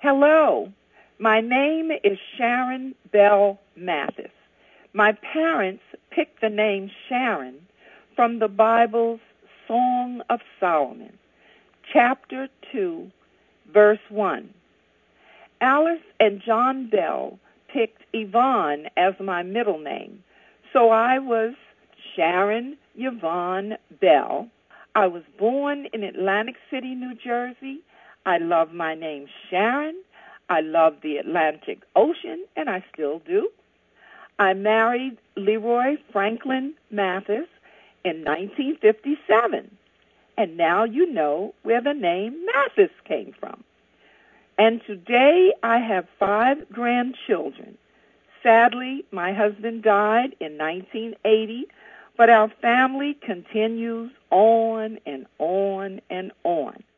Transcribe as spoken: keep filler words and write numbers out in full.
Hello, my name is Sharon Bell Mathis. My parents picked the name Sharon from the Bible's Song of Solomon, chapter two, verse one. Alice and John Bell picked Yvonne as my middle name, so I was Sharon Yvonne Bell. I was born in Atlantic City, New Jersey. I love my name Sharon. I love the Atlantic Ocean, and I still do. I married Leroy Franklin Mathis in nineteen fifty-seven, and now you know where the name Mathis came from. And today I have five grandchildren. Sadly, my husband died in nineteen eighty, but our family continues on and on and on.